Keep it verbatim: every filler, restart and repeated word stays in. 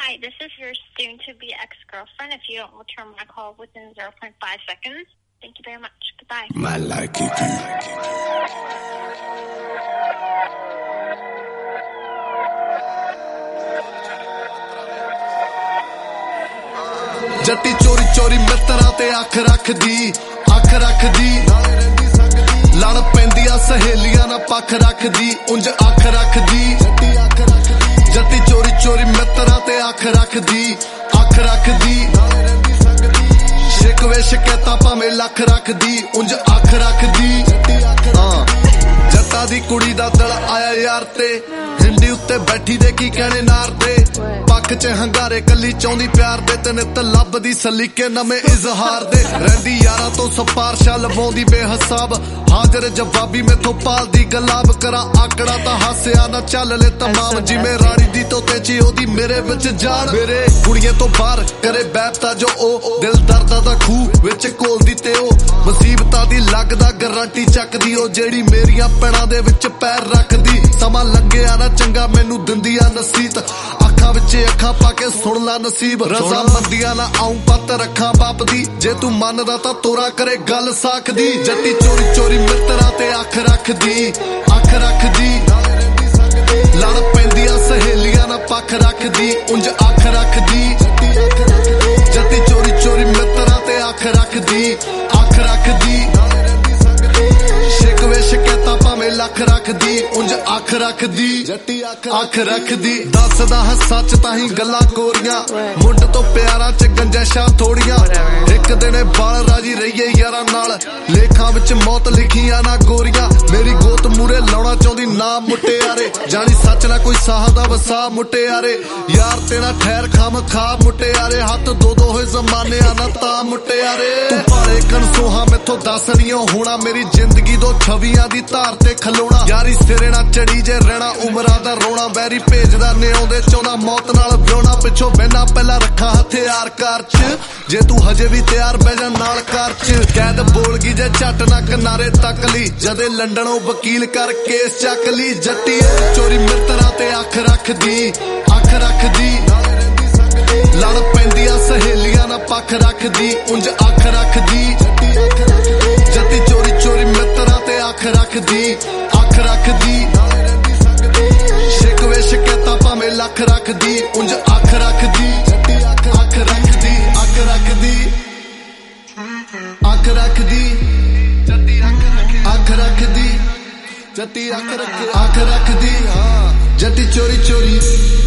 Hi, this is your soon-to-be ex-girlfriend. If you don't return my call within zero point five seconds, thank you very much. Goodbye. My like it. Jatti चोरी चोरी मित्रा ते अख रखदी अख रखदी लड़ पैंदिया सहेलियां ना पख रखदी उंज अख रखदी जट्टी चोरी चोरी मित्रा ते अख रखदी अख रखदी शिकवे शिकैता भावें लख रखदी उंज अख रखदी जट्टा दी कुड़ी दा दिल आया यार ते हिंदी उत्ते बैठी दे की कहने नार दे पक्क च हंगारे कली चाहुंदी प्यार दे ते नित लभदी सलीके नवे इजहार दे रहिंदी यारां तो सिफारशा लवाउंदी बेहिसाब हाजर जवाबी मैथों पालदी गलाब करा आकड़ा तां हासिया ना चल ले तमाम जिवें राणी दी तोते च ओदी मेरे विच जान मेरे कुड़ियां तो बाहर करे बैबता जो ओ दिल दर्दा दा खूह विच कोलदी ते ओ मुसीबतां दी लगदा गारंटी चकदी ओ जेड़ी मेरियां पैणां दे विच पैर रखदी समा लंघिया ना चंगा मैनू दिंदी आ नसीहत अखां विच अखां पा के सुन ला नसीब रजा मंदियां ना आऊं पत रखां बाप दी जे तू मनदा तां तोरा करे गल साखदी जट्टी चोरी चोरी मित्रा ते अख रखदी अख रखदी लड़ पैंदिया सहेलियां ना पख रखदी उंज अख रखदी जट्टी चोरी चोरी मित्रा ते अख रखदी अख रखदी शिकवे शिकैता भावें लख रखदी उंज अख रखदी जट्टी अख रखदी दसदा है सच ताही गल्लां कोरियां मुंड तो प्यारा च गंजैशां थोड़ियां एक दिन बाल राजी रहिए यारां नाल लेखां विच मौत लिखियां ना गोरियां मेरी गोत मूरे लाउणा चाहुंदी ना मुटियारे जानी सच ना कोई साह दा वसा मुटियारे यार तेरा ठहर खाम खा मुटियारे हत्थ दो दो होए जमाने ना ता मुटियारे तू भाले कनसोहा मैथों दस नहीं होना मेरी जिंदगी दो छवियां दी धार ते खलोना यारी सिरे ना चढ़ी जे रहना उमरा दा रोना बैरी भेजदा ने आउंदे चाहुंदा मौत नाल ब्योना पिछों बहना पहला रखा हथियार कार च जे तू हजे भी तैयार बह जा नाल कार च कैद बोल गई जे झट ना किनारे तक ली जदे लंडनों वकील कर केस चक ली जट्टी चोरी मित्रा ते अख रखदी अख रखदी लड़ पैंदिया सहेलियां ना पख रखदी उंज अख रखदी जट्टी चोरी चोरी मित्रा ते अख रखदी अख रखदी शिकवे शिकैता भावें लख रखदी उंज अख रखदी अख रखदी अख रखदी अख रखदी अख रखदी जट्टी अख रखदी अख रखदी जट्टी चोरी चोरी